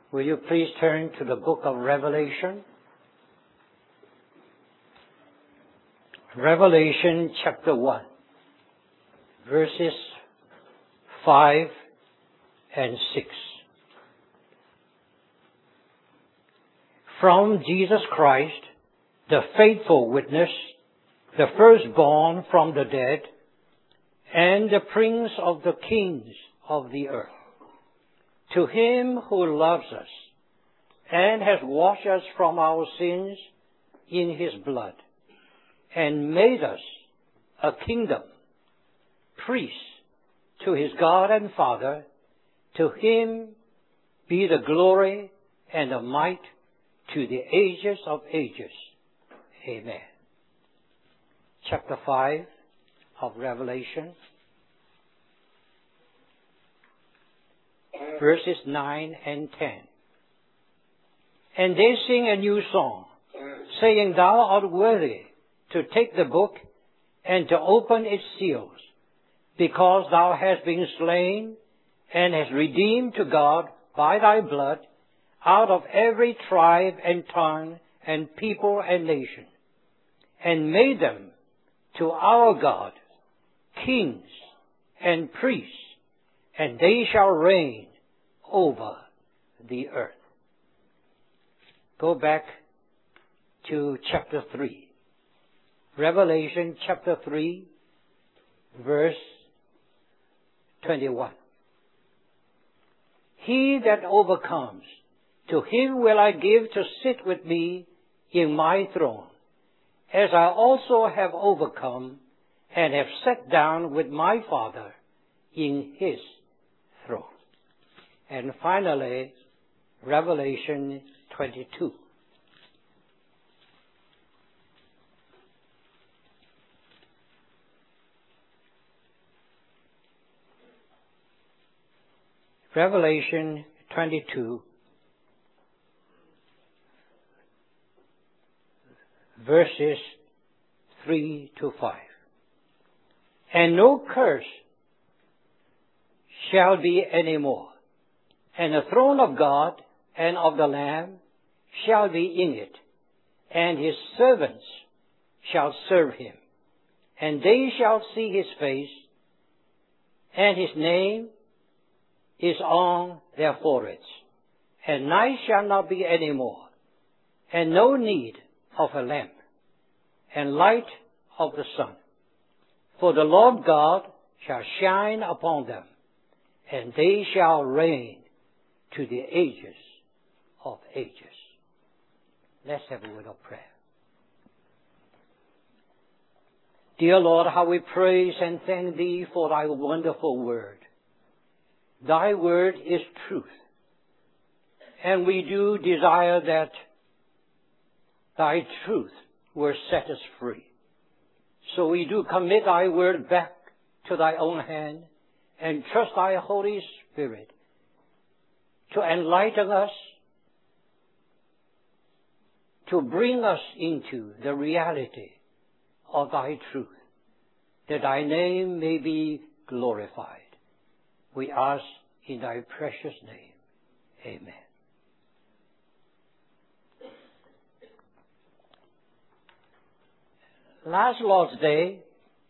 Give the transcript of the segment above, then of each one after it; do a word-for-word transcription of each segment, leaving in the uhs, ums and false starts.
Will you please turn to the book of Revelation? Revelation chapter one, verses five and six. From Jesus Christ, the faithful witness, the firstborn from the dead, and the Prince of the kings of the earth. To Him who loves us and has washed us from our sins in His blood and made us a kingdom, priests to His God and Father, to Him be the glory and the might to the ages of ages. Amen. Chapter five of Revelation, verses nine and ten. And they sing a new song, saying, Thou art worthy to take the book and to open its seals, because Thou hast been slain and hast redeemed to God by Thy blood out of every tribe and tongue and people and nation, and made them to our God kings and priests, and they shall reign over the earth. Go back to chapter three. Revelation chapter three, verse twenty-one. He that overcomes, to him will I give to sit with me in my throne, as I also have overcome and have sat down with my Father in His throne. And finally, Revelation twenty-two. Revelation twenty-two, verses three to five. And no curse shall be any more, and the throne of God and of the Lamb shall be in it, and His servants shall serve Him, and they shall see His face, and His name is on their foreheads, and night shall not be any more, and no need of a lamp, and light of the sun. For the Lord God shall shine upon them, and they shall reign to the ages of ages. Let's have a word of prayer. Dear Lord, how we praise and thank Thee for Thy wonderful word. Thy word is truth, and we do desire that Thy truth will set us free. So we do commit Thy word back to Thy own hand and trust Thy Holy Spirit to enlighten us, to bring us into the reality of Thy truth, that Thy name may be glorified. We ask in Thy precious name. Amen. Last Lord's Day,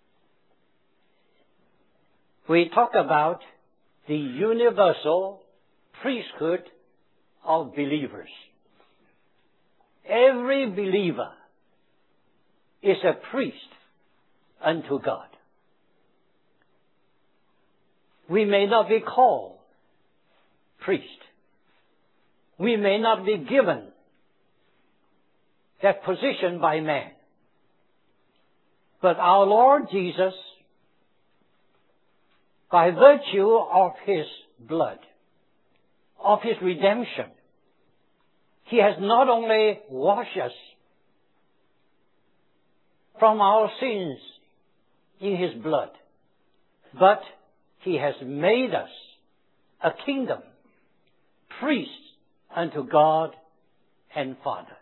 we talked about the universal priesthood of believers. Every believer is a priest unto God. We may not be called priest. We may not be given that position by man. But our Lord Jesus, by virtue of His blood, of His redemption, He has not only washed us from our sins in His blood, but He has made us a kingdom, priests unto God and Father.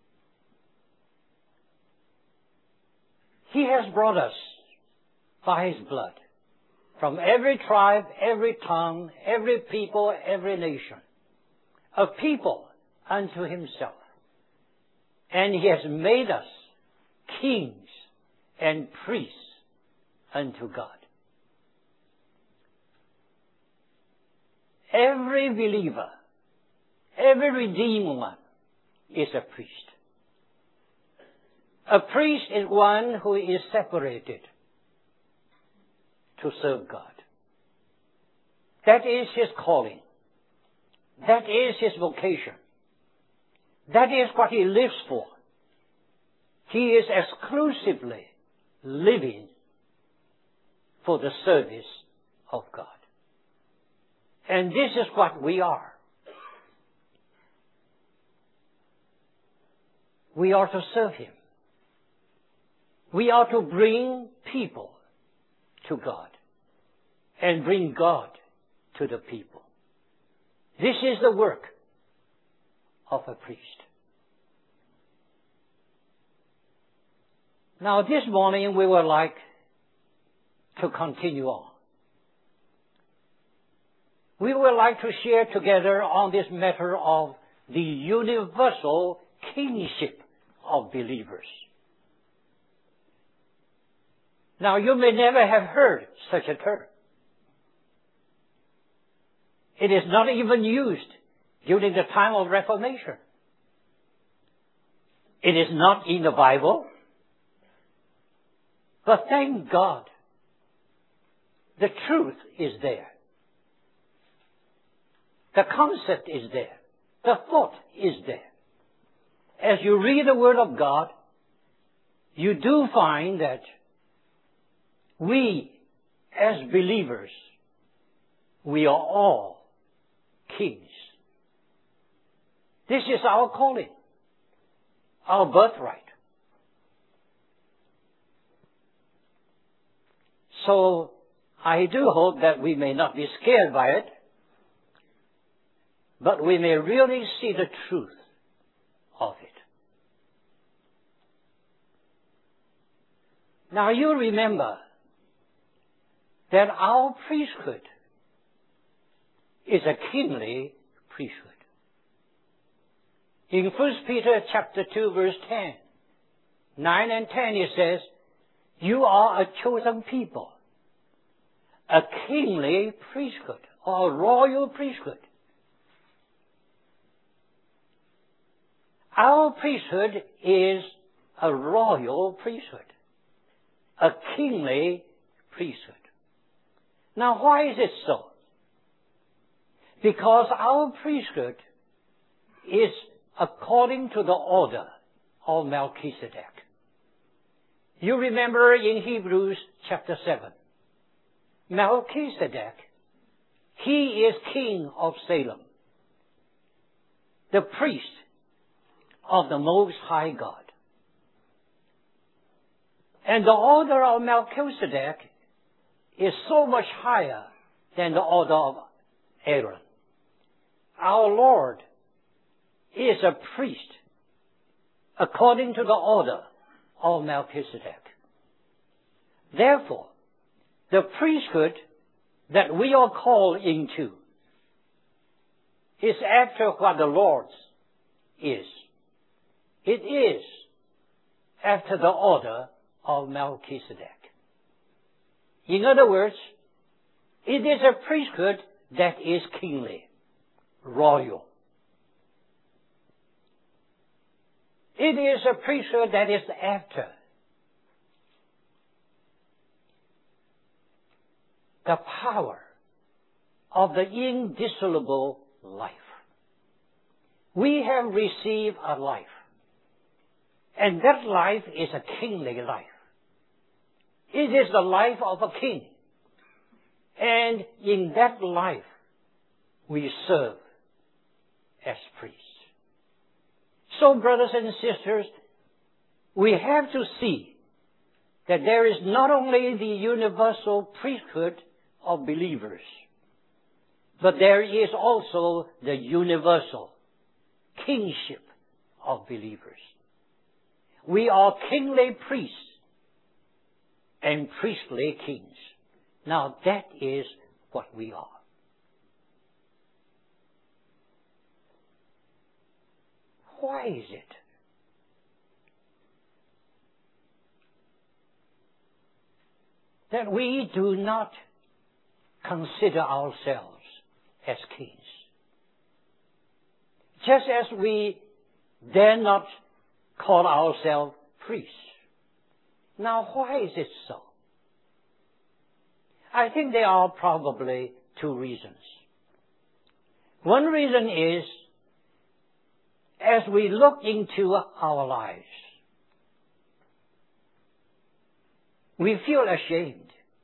He has brought us by His blood from every tribe, every tongue, every people, every nation, a people unto himself. And he has made us kings and priests unto God. Every believer, every redeemed one is a priest. A priest is one who is separated to serve God. That is his calling. That is his vocation. That is what he lives for. He is exclusively living for the service of God. And this is what we are. We are to serve him. We are to bring people to God and bring God to the people. This is the work of a priest. Now this morning we would like to continue on. We would like to share together on this matter of the universal kingship of believers. Now you may never have heard such a term. It is not even used during the time of Reformation. It is not in the Bible. But thank God, the truth is there. The concept is there. The thought is there. As you read the Word of God, you do find that we, as believers, we are all kings. This is our calling, our birthright. So, I do hope that we may not be scared by it, but we may really see the truth of it. Now you remember that our priesthood is a kingly priesthood. In First Peter chapter two verse ten, nine and ten it says, you are a chosen people, a kingly priesthood, or a royal priesthood. Our priesthood is a royal priesthood, a kingly priesthood. Now why is it so? Because our priesthood is according to the order of Melchizedek. You remember in Hebrews chapter seven, Melchizedek, he is king of Salem, the priest of the Most High God. And the order of Melchizedek is so much higher than the order of Aaron. Our Lord is a priest according to the order of Melchizedek. Therefore, the priesthood that we are called into is after what the Lord's is. It is after the order of Melchizedek. In other words, it is a priesthood that is kingly, royal. It is a priesthood that is after the power of the indissoluble life. We have received a life, and that life is a kingly life. It is the life of a king. And in that life, we serve as priests. So, brothers and sisters, we have to see that there is not only the universal priesthood of believers, but there is also the universal kingship of believers. We are kingly priests and priestly kings. Now that is what we are. Why is it? That we do not consider ourselves as kings. Just as we dare not call ourselves priests. Now, why is it so? I think there are probably two reasons. One reason is, as we look into our lives, we feel ashamed.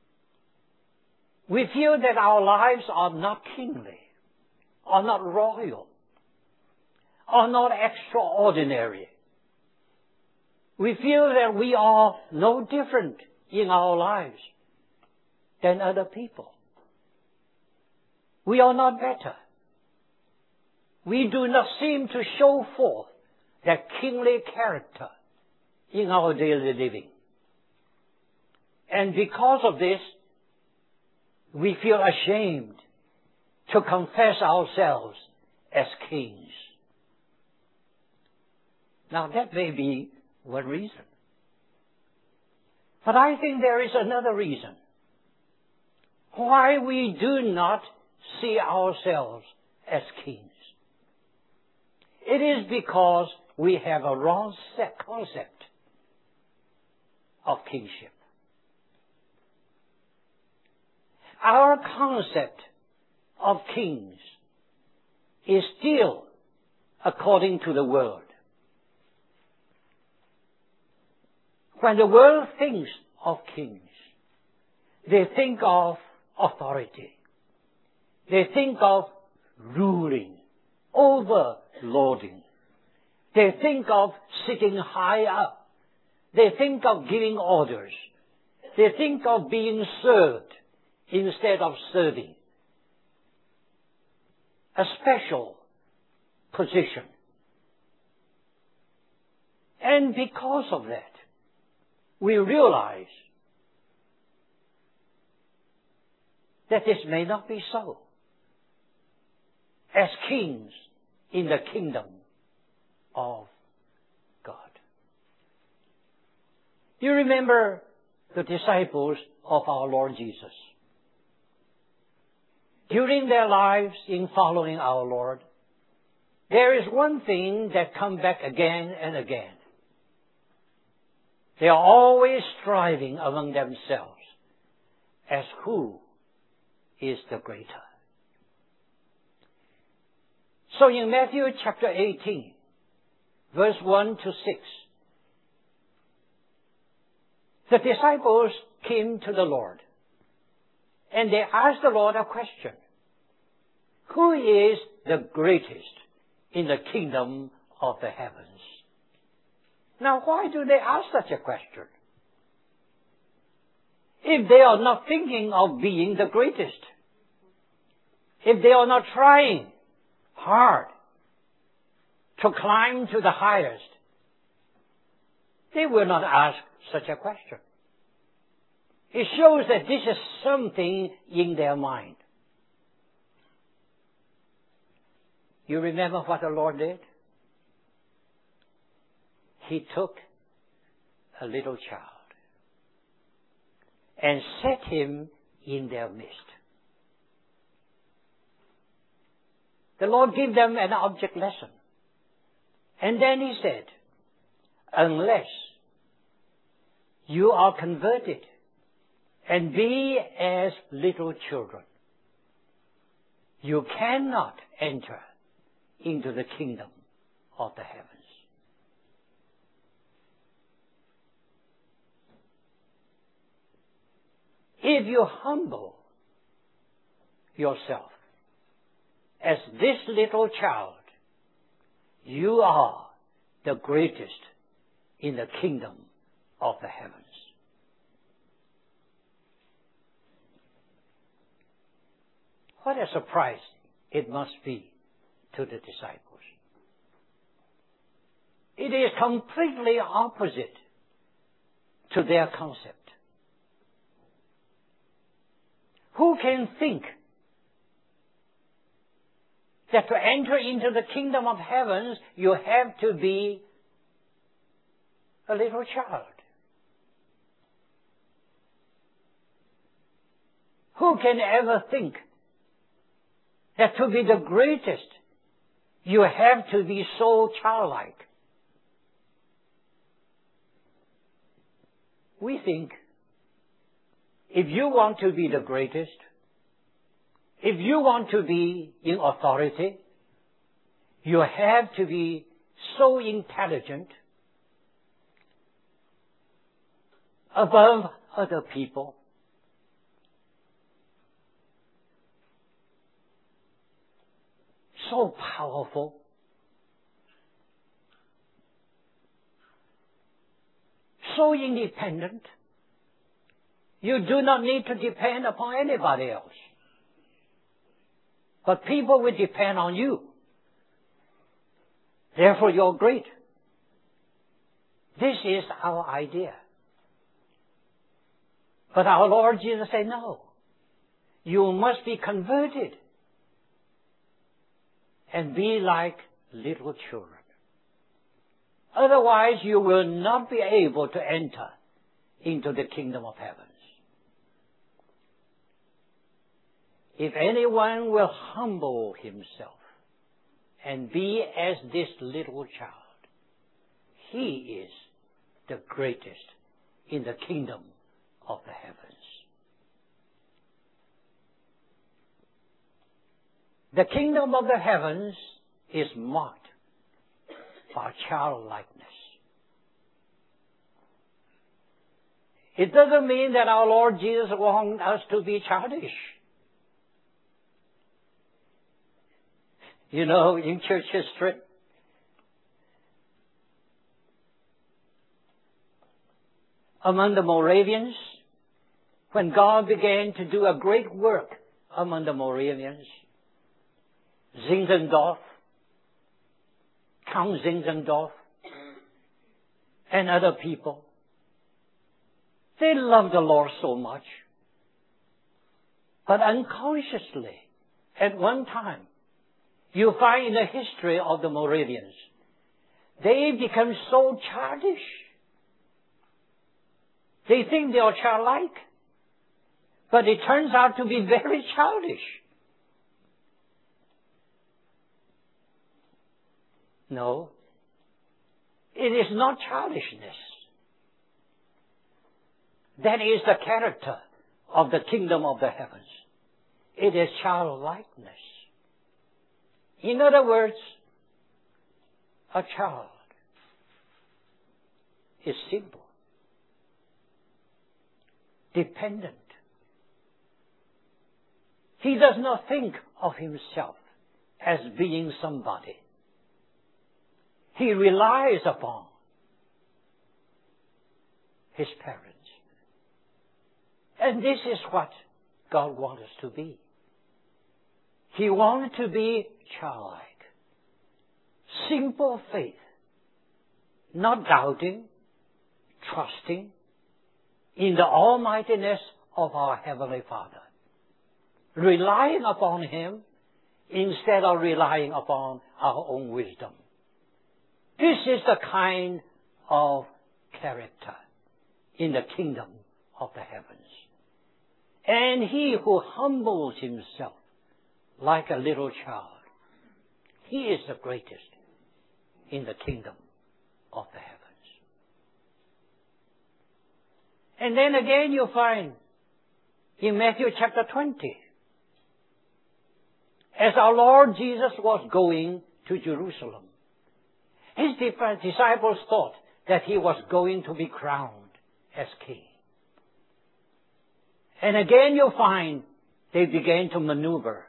We feel that our lives are not kingly, are not royal, are not extraordinary. We feel that we are no different in our lives than other people. We are not better. We do not seem to show forth that kingly character in our daily living. And because of this, we feel ashamed to confess ourselves as kings. Now that may be one reason. But I think there is another reason why we do not see ourselves as kings. It is because we have a wrong concept of kingship. Our concept of kings is still according to the world. When the world thinks of kings, they think of authority. They think of ruling, overlording. They think of sitting high up. They think of giving orders. They think of being served instead of serving. A special position. And because of that, we realize that this may not be so. As kings in the kingdom of God. You remember the disciples of our Lord Jesus. During their lives in following our Lord, there is one thing that comes back again and again. They are always striving among themselves as who is the greater. So in Matthew chapter eighteen, verse one to six, the disciples came to the Lord and they asked the Lord a question. Who is the greatest in the kingdom of the heavens? Now, why do they ask such a question? If they are not thinking of being the greatest, if they are not trying hard to climb to the highest, they will not ask such a question. It shows that this is something in their mind. You remember what the Lord did? He took a little child and set him in their midst. The Lord gave them an object lesson. And then he said, unless you are converted and be as little children, you cannot enter into the kingdom of the heavens. If you humble yourself as this little child, you are the greatest in the kingdom of the heavens. What a surprise it must be to the disciples. It is completely opposite to their concept. Who can think that to enter into the kingdom of heavens, you have to be a little child. Who can ever think that to be the greatest, you have to be so childlike? We think if you want to be the greatest, if you want to be in authority, you have to be so intelligent, above other people. So powerful. So independent. You do not need to depend upon anybody else. But people will depend on you. Therefore, you're great. This is our idea. But our Lord Jesus said, no. You must be converted and be like little children. Otherwise, you will not be able to enter into the kingdom of heavens. If anyone will humble himself and be as this little child, he is the greatest in the kingdom of the heavens. The kingdom of the heavens is marked by childlikeness. It doesn't mean that our Lord Jesus wants us to be childish. You know, in church history, among the Moravians, when God began to do a great work among the Moravians, Zinzendorf, Count Zinzendorf, and other people, they loved the Lord so much. But unconsciously, at one time, you find in the history of the Moravians, they become so childish. They think they are childlike, but it turns out to be very childish. No, it is not childishness. That is the character of the kingdom of the heavens. It is childlikeness. In other words, a child is simple, dependent. He does not think of himself as being somebody. He relies upon his parents. And this is what God wants us to be. He wants to be childlike. Simple faith. Not doubting, trusting in the almightiness of our Heavenly Father. Relying upon Him instead of relying upon our own wisdom. This is the kind of character in the kingdom of the heavens. And he who humbles himself like a little child, he is the greatest in the kingdom of the heavens. And then again you find in Matthew chapter twenty, as our Lord Jesus was going to Jerusalem, his disciples thought that he was going to be crowned as king. And again you find they began to maneuver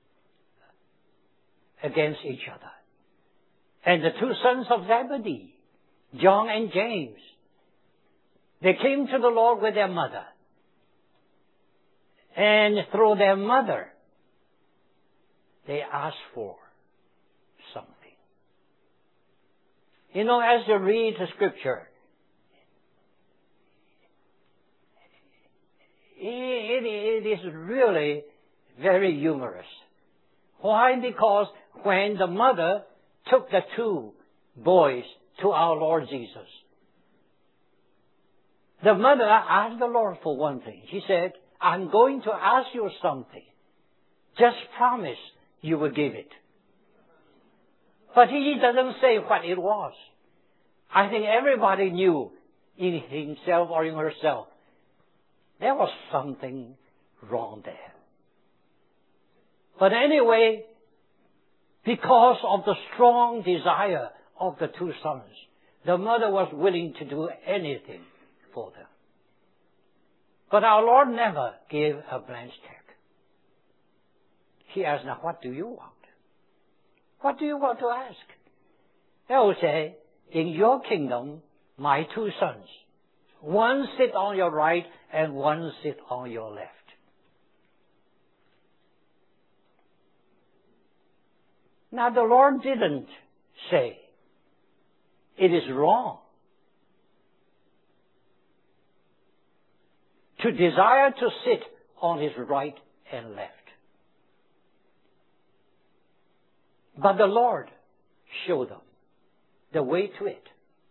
against each other. And the two sons of Zebedee, John and James, they came to the Lord with their mother. And through their mother, they asked for something. You know, as you read the scripture, it, it is really very humorous. Why? Because when the mother took the two boys to our Lord Jesus. The mother asked the Lord for one thing. She said, I'm going to ask you something. Just promise you will give it. But he doesn't say what it was. I think everybody knew in himself or in herself there was something wrong there. But anyway, because of the strong desire of the two sons, the mother was willing to do anything for them. But our Lord never gave a blank check. He asked, now what do you want? What do you want to ask? They will say, in your kingdom, my two sons, one sit on your right and one sit on your left. Now the Lord didn't say, it is wrong to desire to sit on his right and left. But the Lord showed them the way to it.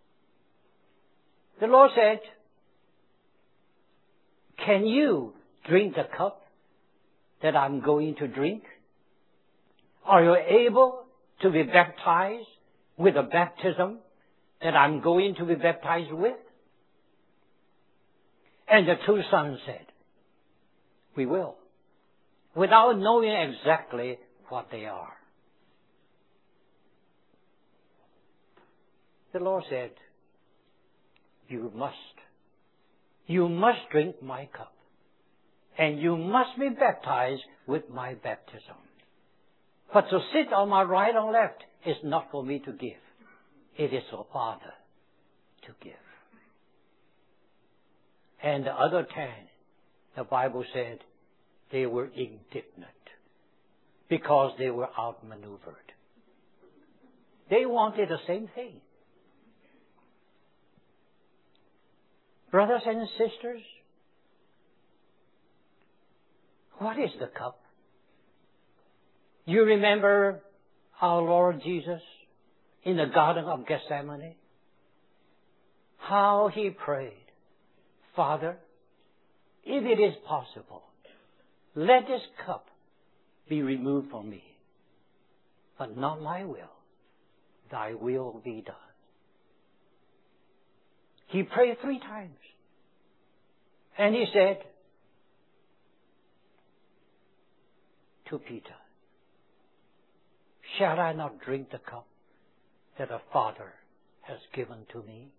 The Lord said, can you drink the cup that I'm going to drink? Are you able to be baptized with the baptism that I'm going to be baptized with? And the two sons said, we will, without knowing exactly what they are. The Lord said, you must. You must drink my cup. And you must be baptized with my baptism. But to sit on my right or left is not for me to give. It is for Father to give. And the other ten, the Bible said, they were indignant because they were outmaneuvered. They wanted the same thing. Brothers and sisters, what is the cup? You remember our Lord Jesus in the Garden of Gethsemane? How he prayed, Father, if it is possible, let this cup be removed from me. But not my will, thy will be done. He prayed three times. And he said to Peter, shall I not drink the cup that the Father has given to me?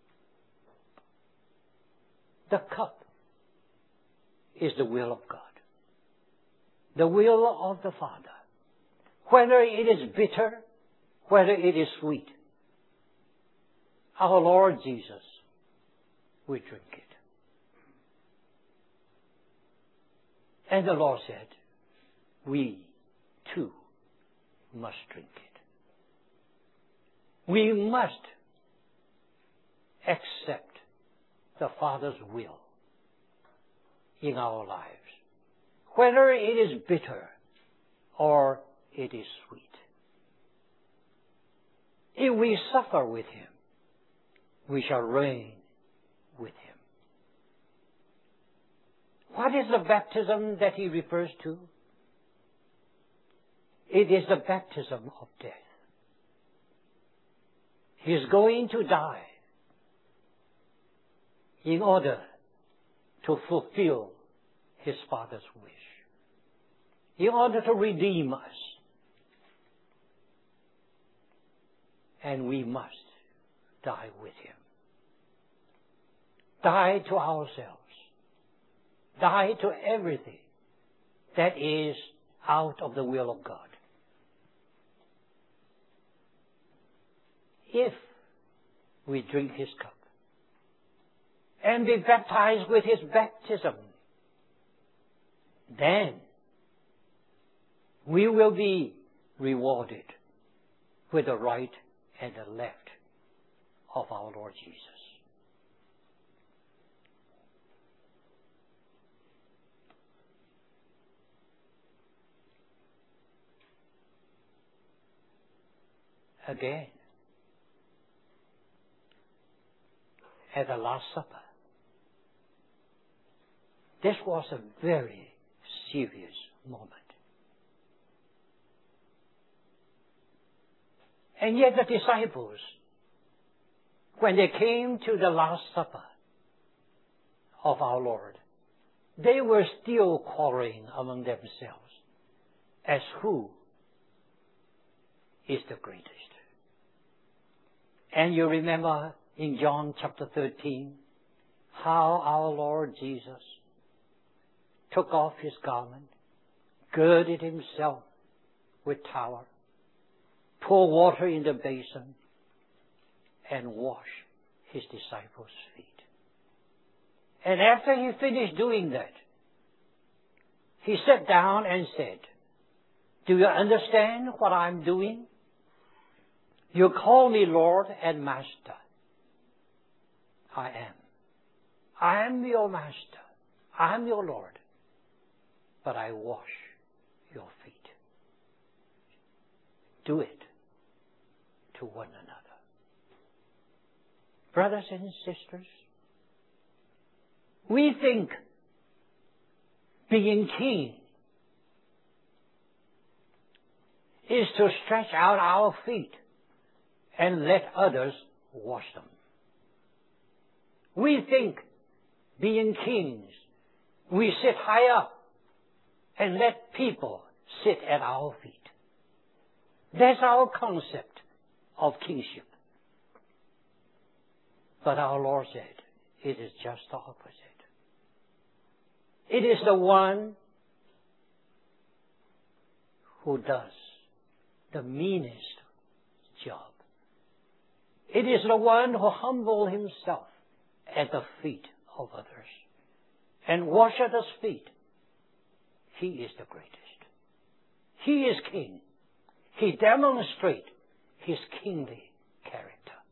The cup is the will of God, the will of the Father. Whether it is bitter, whether it is sweet, our Lord Jesus will drink it. And the Lord said, we too must drink it. We must accept the Father's will in our lives, whether it is bitter or it is sweet. If we suffer with him, we shall reign with him. What is the baptism that he refers to? It is the baptism of death. He is going to die in order to fulfill his Father's wish, in order to redeem us. And we must die with him. Die to ourselves. Die to everything that is out of the will of God. If we drink his cup and be baptized with his baptism, then we will be rewarded with the right and the left of our Lord Jesus. again at the Last Supper. This was a very serious moment. And yet the disciples, when they came to the Last Supper of our Lord, they were still quarreling among themselves as who is the greatest. And you remember in John chapter thirteen, how our Lord Jesus took off his garment, girded himself with towel, poured water in the basin, and washed his disciples' feet. And after he finished doing that, he sat down and said, "Do you understand what I'm doing? You call me Lord and Master. I am. I am your Master. I am your Lord. But I wash your feet. Do it to one another." Brothers and sisters, we think being king is to stretch out our feet and let others wash them. We think being kings, we sit high up and let people sit at our feet. That's our concept of kingship. But our Lord said, it is just the opposite. It is the one who does the meanest job. It is the one who humbles himself at the feet of others and wash others' feet. He is the greatest. He is king. He demonstrates his kingly character.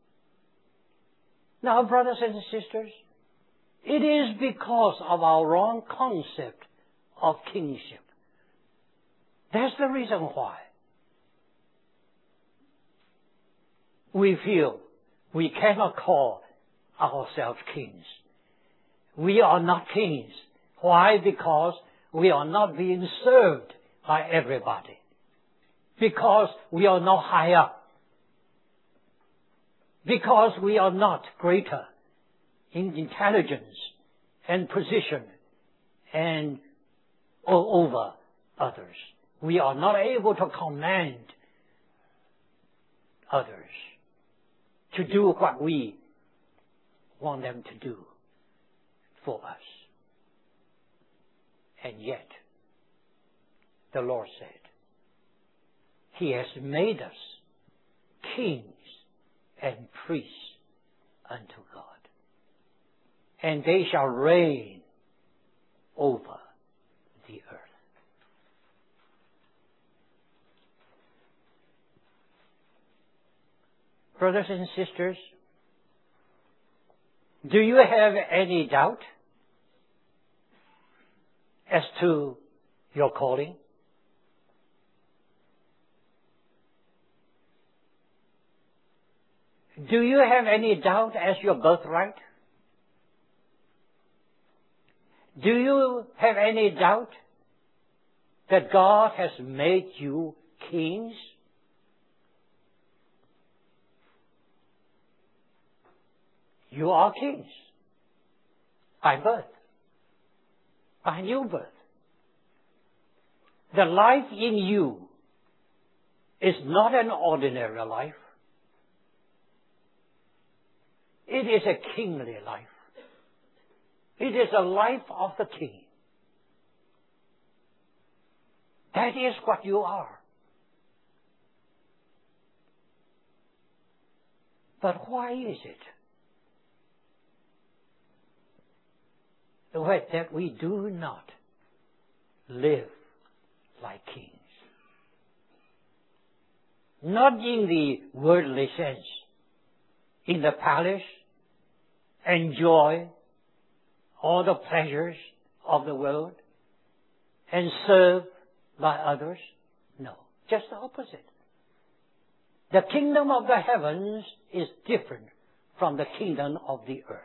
Now, brothers and sisters, it is because of our wrong concept of kingship. That's the reason why we feel we cannot call ourselves kings. We are not kings. Why? Because we are not being served by everybody. Because we are not high up. Because we are not greater in intelligence and position and over others. We are not able to command others to do what we want them to do for us. And yet, the Lord said, He has made us kings and priests unto God. And they shall reign over the earth. Brothers and sisters, do you have any doubt as to your calling? Do you have any doubt as your birthright? Do you have any doubt that God has made you kings? You are kings by birth, by new birth. The life in you is not an ordinary life. It is a kingly life. It is a life of the king. That is what you are. But why is it that we do not live like kings? Not in the worldly sense, in the palace, enjoy all the pleasures of the world and serve by others. No, just the opposite. The kingdom of the heavens is different from the kingdom of the earth.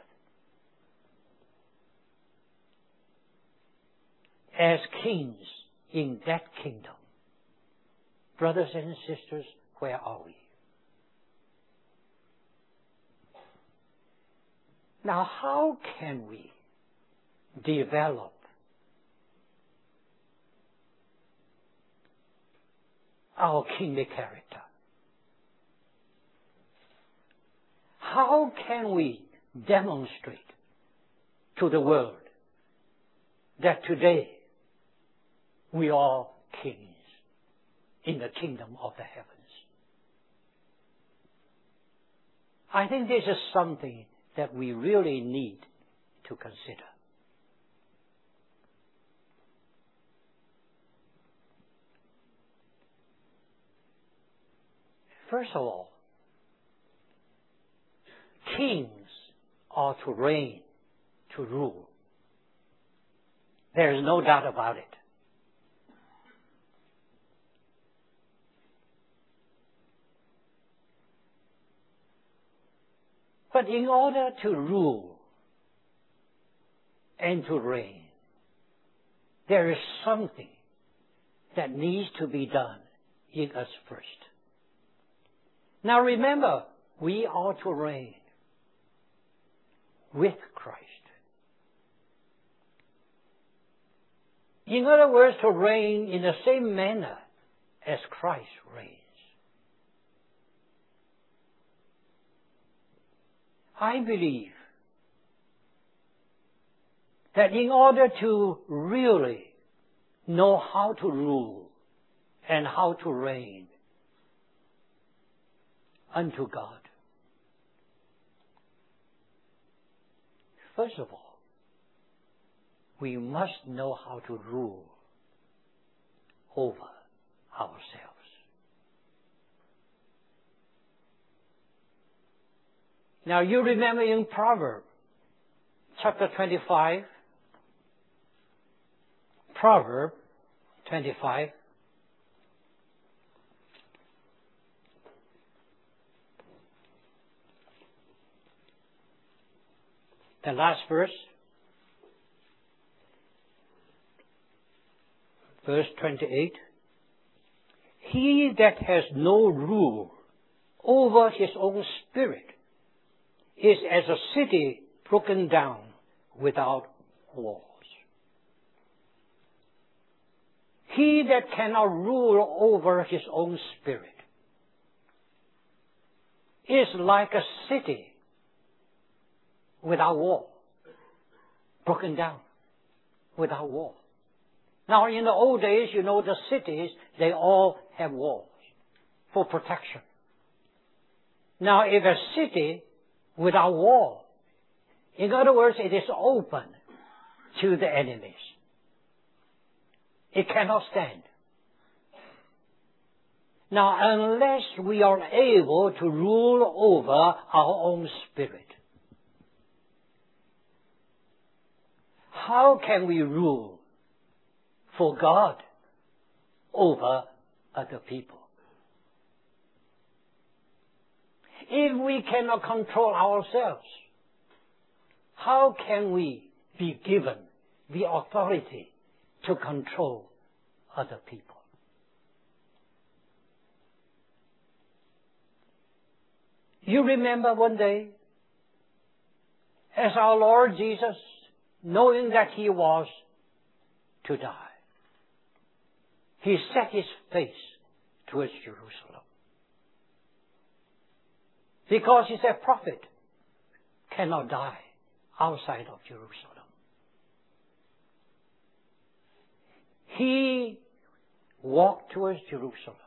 As kings in that kingdom, brothers and sisters, where are we? Now, how can we develop our kingly character? How can we demonstrate to the world that today we are kings in the kingdom of the heavens? I think this is something that we really need to consider. First of all, kings are to reign, to rule. There is no doubt about it. But in order to rule and to reign, there is something that needs to be done in us first. Now remember, we are to reign with Christ. In other words, to reign in the same manner as Christ reigns. I believe that in order to really know how to rule and how to reign unto God, first of all, we must know how to rule over ourselves. Now you remember in Proverbs chapter twenty-five, Proverbs twenty-five, the last verse, verse twenty-eight. He that has no rule over his own spirit is as a city broken down without walls. He that cannot rule over his own spirit is like a city without wall, broken down without wall. Now, in the old days, you know, the cities, they all have walls for protection. Now, if a city without wall, in other words, it is open to the enemies, it cannot stand. Now, unless we are able to rule over our own spirit, how can we rule for God over other people? If we cannot control ourselves, how can we be given the authority to control other people? You remember one day, as our Lord Jesus, knowing that He was to die, He set His face towards Jerusalem. Because He said, prophet cannot die outside of Jerusalem. He walked towards Jerusalem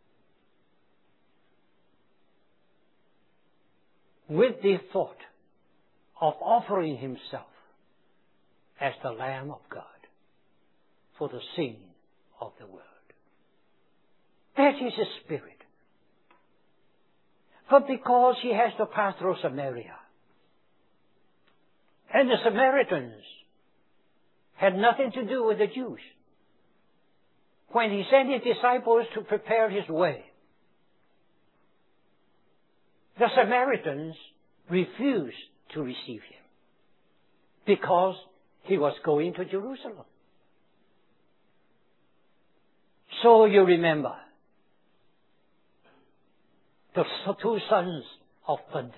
with the thought of offering Himself as the Lamb of God for the sin of the world. That is His spirit. But because He has to pass through Samaria, and the Samaritans had nothing to do with the Jews, when He sent His disciples to prepare His way, The Samaritans refused to receive him because he was going to Jerusalem. So you remember the two sons of thunders,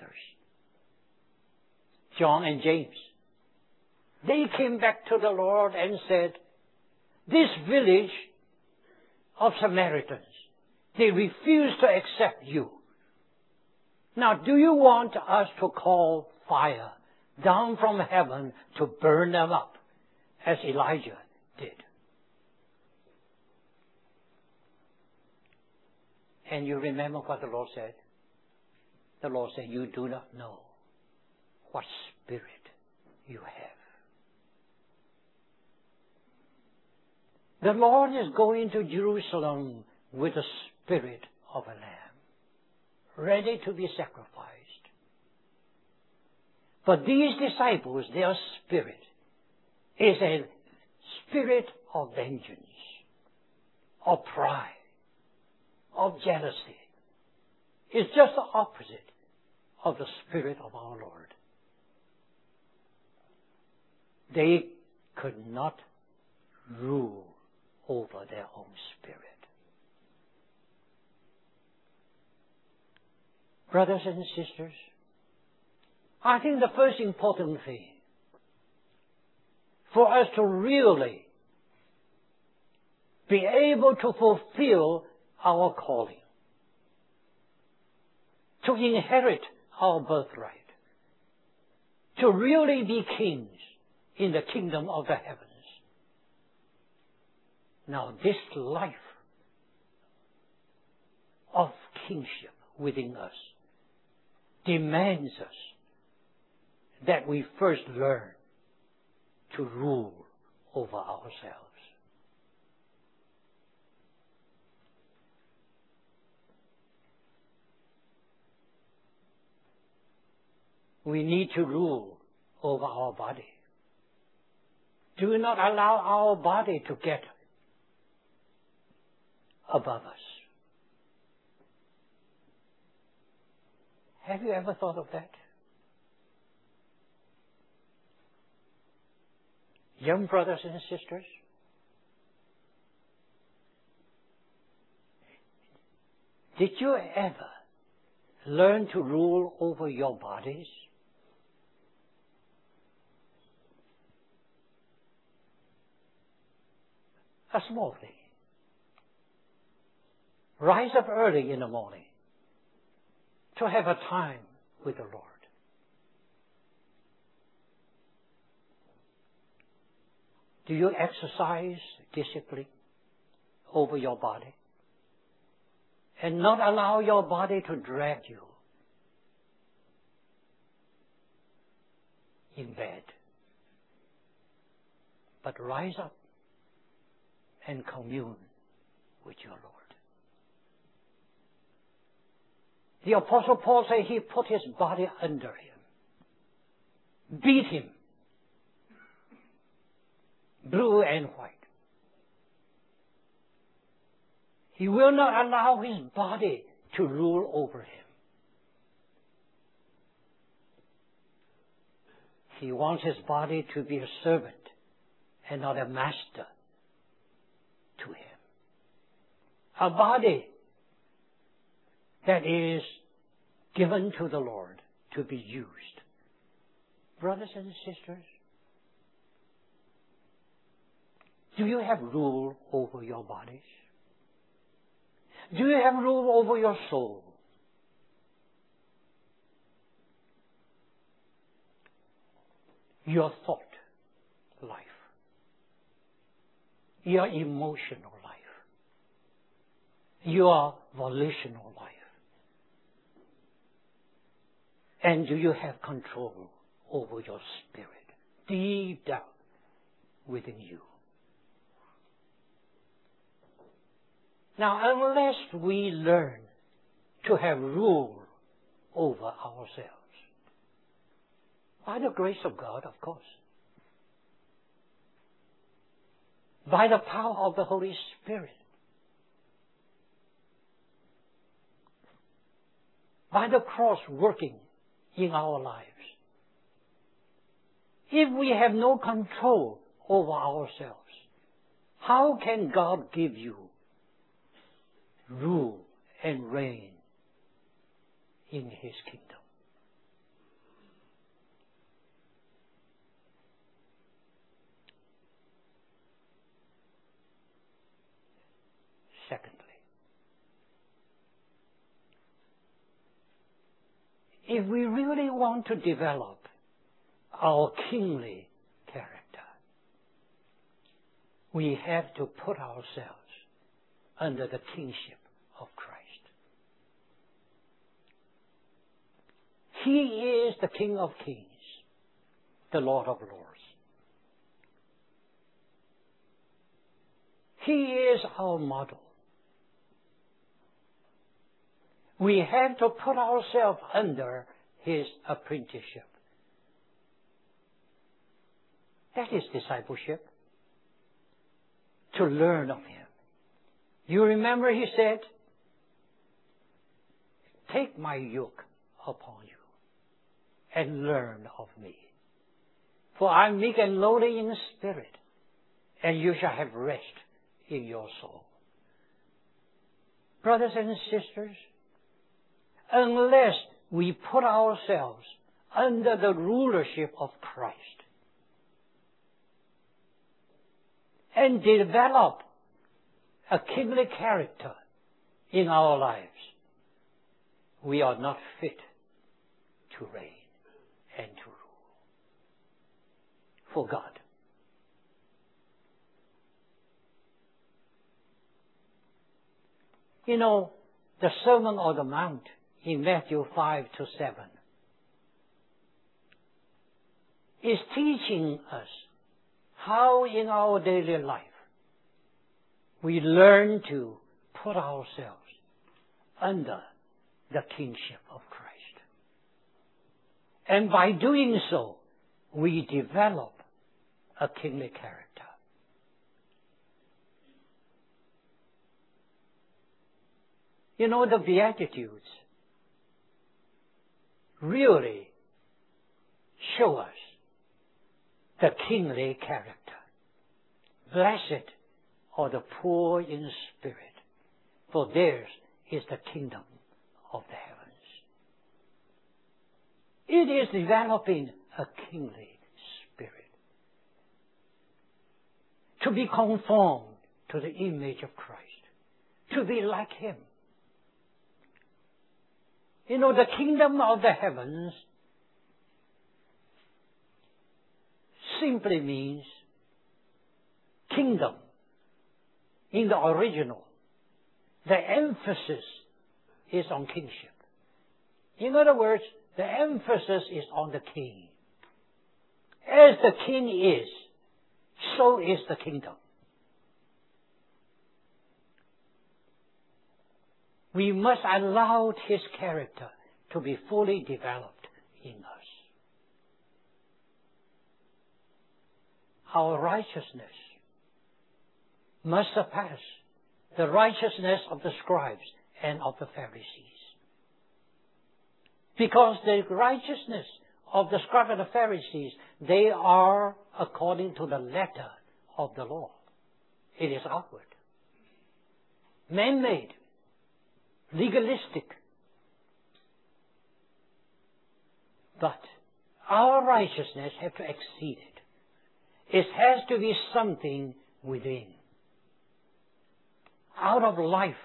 John and James. They came back to the Lord and said, this village of Samaritans, they refuse to accept you. Now, do you want us to call fire down from heaven to burn them up, as Elijah did? And you remember what the Lord said? The Lord said, you do not know what spirit you have. The Lord is going to Jerusalem with the spirit of a lamb, ready to be sacrificed. But these disciples, their spirit is a spirit of vengeance, of pride, of jealousy. It's just the opposite of the Spirit of our Lord. They could not rule over their own spirit. Brothers and sisters, I think the first important thing for us to really be able to fulfill our calling, to inherit our birthright, to really be kings in the kingdom of the heavens. Now, this life of kingship within us demands us that we first learn to rule over ourselves. We need to rule over our body. Do not allow our body to get above us. Have you ever thought of that? Young brothers and sisters, did you ever learn to rule over your bodies? A small thing. Rise up early in the morning to have a time with the Lord. Do you exercise discipline over your body and not allow your body to drag you in bed, but rise up and commune with your Lord? The Apostle Paul said he put his body under him, beat him, blue and white. He will not allow his body to rule over him. He wants his body to be a servant and not a master to him. A body that is given to the Lord to be used. Brothers and sisters, do you have rule over your bodies? Do you have rule over your soul? Your thought life, your emotional life, your volitional life. And do you have control over your spirit deep down within you? Now, unless we learn to have rule over ourselves, by the grace of God, of course, by the power of the Holy Spirit, by the cross working in our lives. If we have no control over ourselves, how can God give you rule and reign in His kingdom? Secondly, if we really want to develop our kingly character, we have to put ourselves under the kingship of Christ. He is the King of kings, the Lord of lords. He is our model. We have to put ourselves under His apprenticeship. That is discipleship. To learn of Him. You remember He said, "Take my yoke upon you and learn of me. For I am meek and lowly in spirit, and you shall have rest in your soul." Brothers and sisters, unless we put ourselves under the rulership of Christ and develop a kingly character in our lives, we are not fit to reign and to rule for God. You know, the Sermon on the Mount in Matthew five to seven is teaching us how in our daily life we learn to put ourselves under the kingship of Christ. And by doing so, we develop a kingly character. You know, the Beatitudes really show us the kingly character. Blessed are the poor in spirit, for theirs is the kingdom of the heavens. It is developing a kingly spirit. To be conformed to the image of Christ. To be like Him. You know, the kingdom of the heavens simply means kingdom in the original. The emphasis is on kingship. In other words, the emphasis is on the king. As the king is, so is the kingdom. We must allow His character to be fully developed in us. Our righteousness must surpass the righteousness of the scribes and of the Pharisees. Because the righteousness of the scribes and the Pharisees, they are according to the letter of the law. It is outward. Man-made. Legalistic. But our righteousness has to exceed it. It has to be something within. Out of life.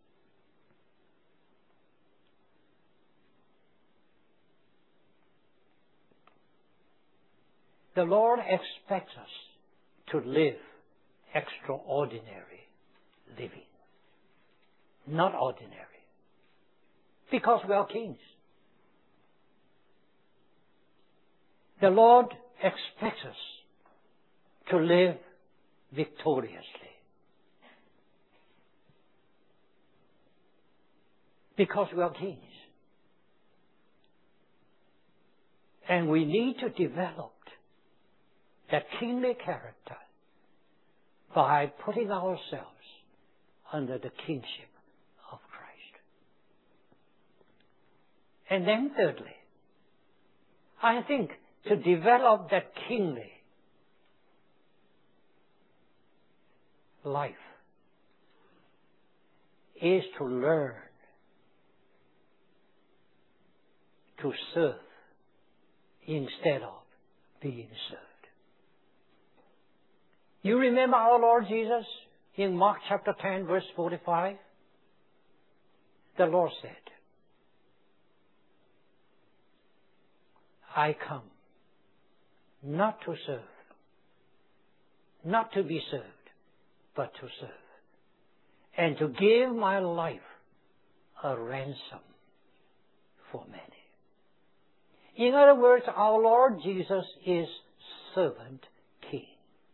The Lord expects us to live extraordinary living. Not ordinary. Because we are kings. The Lord expects us to live victoriously. Because we are kings. And we need to develop that kingly character by putting ourselves under the kingship of Christ. And then thirdly, I think to develop that kingly life is to learn to serve instead of being served. You remember our Lord Jesus in Mark chapter ten, verse forty-five? The Lord said, I come not to serve, not to be served, but to serve, and to give my life a ransom for many. In other words, our Lord Jesus is servant king.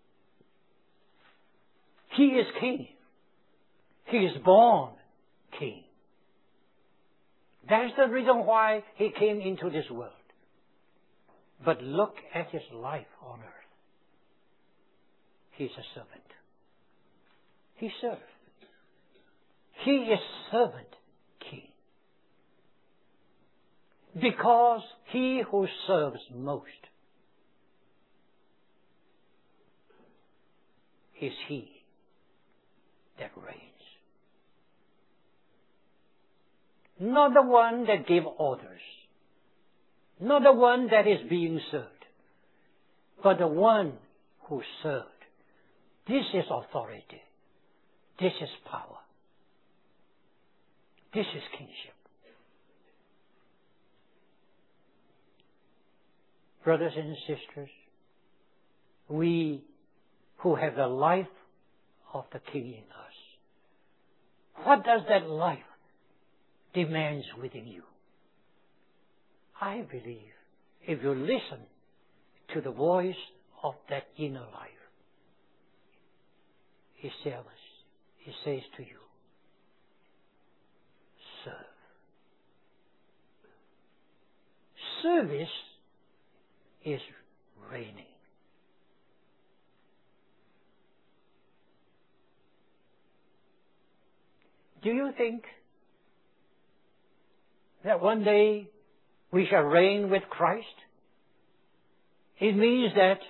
He is king. He is born king. That's the reason why he came into this world. But look at his life on earth. He's a servant. He served. He is servant king. Because he who serves most is he that reigns. Not the one that gives orders. Not the one that is being served. But the one who served. This is authority. This is power. This is kingship. Brothers and sisters, we who have the life of the King in us, what does that life demand within you? I believe if you listen to the voice of that inner life, He says, He says to you, serve. Service is reigning. Do you think that one day we shall reign with Christ? It means that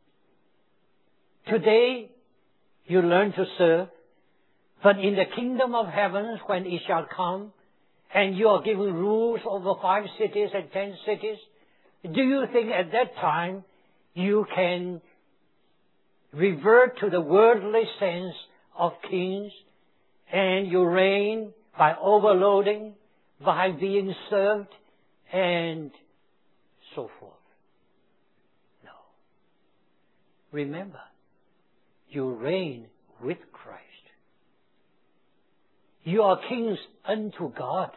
today you learn to serve, but in the kingdom of heavens, when it shall come, and you are given rules over five cities and ten cities, do you think at that time you can revert to the worldly sense of kings and you reign by overloading, by being served, and so forth? No. Remember, you reign with Christ. You are kings unto God.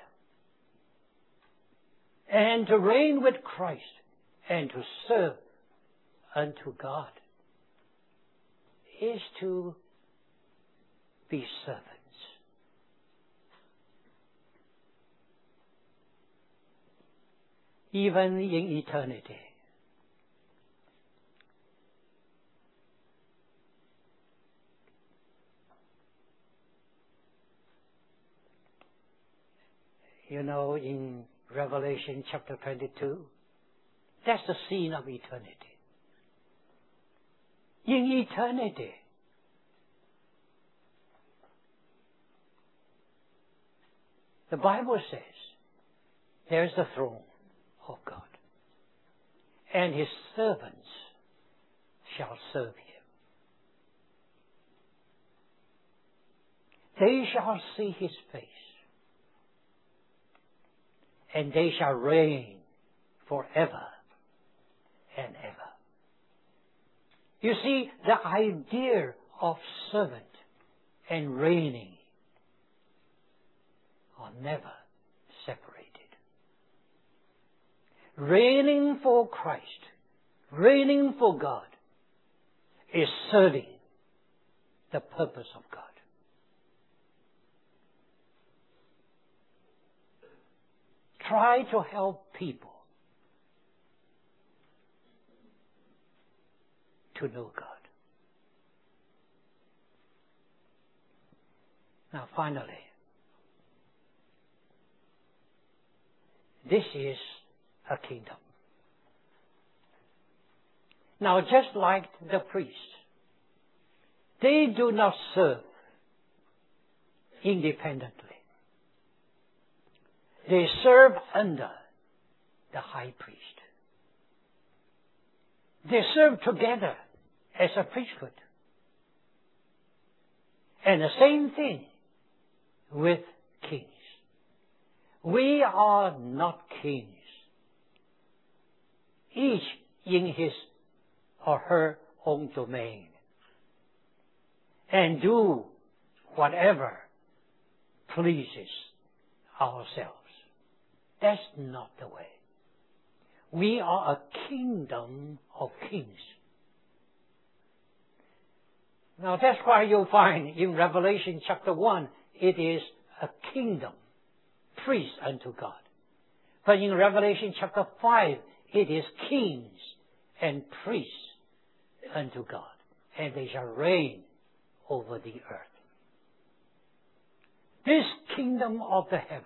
And to reign with Christ and to serve unto God is to be servants. Even in eternity, you know, in Revelation chapter twenty-two, that's the scene of eternity. In eternity, the Bible says there's the throne of God, and His servants shall serve Him. They shall see His face, and they shall reign forever and ever. You see, the idea of servant and reigning are never separated. Reigning for Christ, reigning for God, is serving the purpose of God. Try to help people to know God. Now finally, This is a kingdom. Now, just like the priests, they do not serve independently. They serve under the high priest. They serve together as a priesthood. And the same thing with kings. We are not kings, each in his or her own domain, and do whatever pleases ourselves. That's not the way. We are a kingdom of kings. Now that's why you'll find in Revelation chapter one, it is a kingdom, priest unto God. But in Revelation chapter five, it is kings and priests unto God, and they shall reign over the earth. This kingdom of the heavens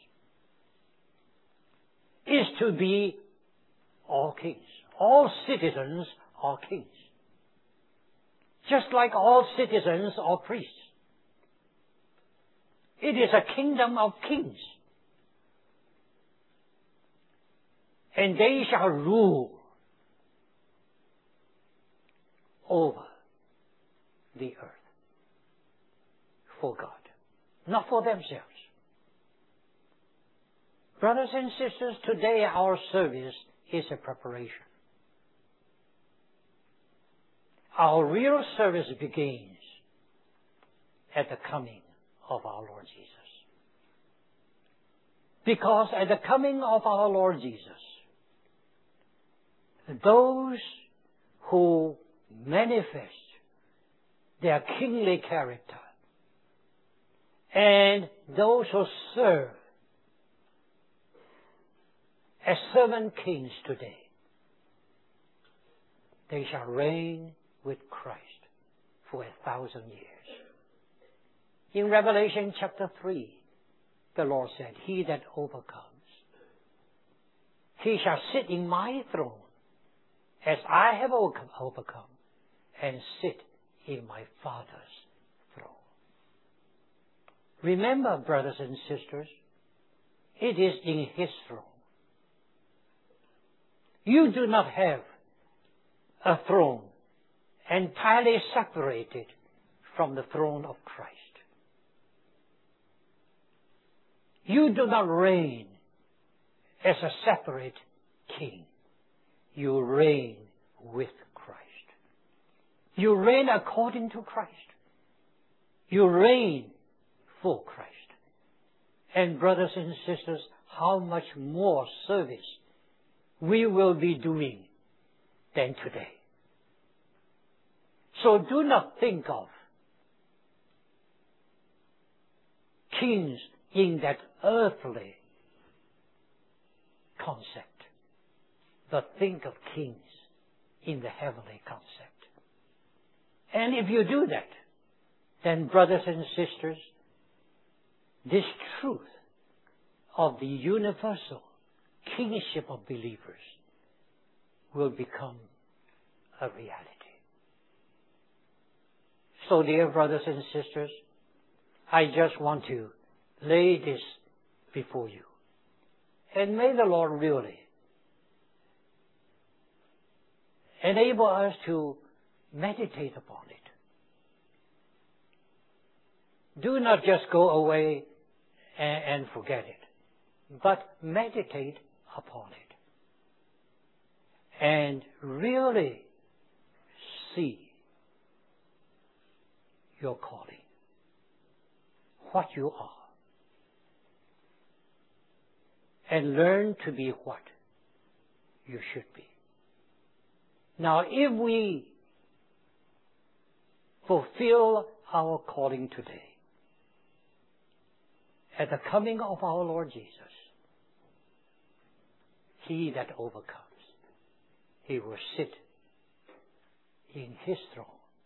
is to be all kings. All citizens are kings. Just like all citizens are priests. It is a kingdom of kings. And they shall rule over the earth for God, not for themselves. Brothers and sisters, today our service is a preparation. Our real service begins at the coming of our Lord Jesus. Because at the coming of our Lord Jesus, those who manifest their kingly character and those who serve as servant kings today, they shall reign with Christ for a thousand years. In Revelation chapter three, the Lord said, he that overcomes, he shall sit in my throne, as I have overcome, and sit in my Father's throne. Remember, brothers and sisters, it is in his throne. You do not have a throne entirely separated from the throne of Christ. You do not reign as a separate king. You reign with Christ. You reign according to Christ. You reign for Christ. And brothers and sisters, how much more service we will be doing than today. So do not think of kings in that earthly concept, but think of kings in the heavenly concept. And if you do that, then brothers and sisters, this truth of the universal kingship of believers will become a reality. So, dear brothers and sisters, I just want to lay this before you. And may the Lord really enable us to meditate upon it. Do not just go away and, and forget it, but meditate upon it. And really see your calling, what you are, and learn to be what you should be. Now, if we fulfill our calling today, at the coming of our Lord Jesus, he that overcomes, he will sit in his throne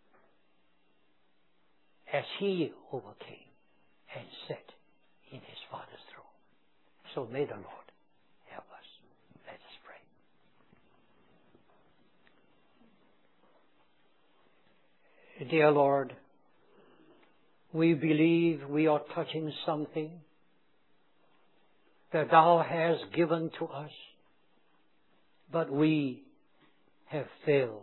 as he overcame and sat in his Father's throne. So may the Lord Dear Lord, we believe we are touching something that Thou hast given to us, but we have failed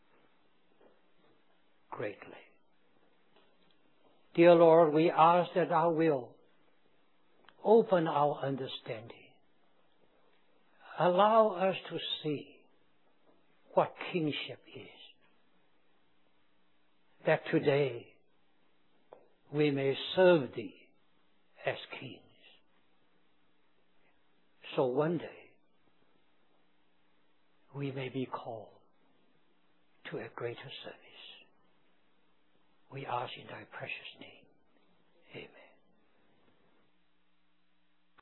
greatly. Dear Lord, we ask that Thou will open our understanding. Allow us to see what kingship is, that today we may serve Thee as kings. So one day we may be called to a greater service. We ask in Thy precious name.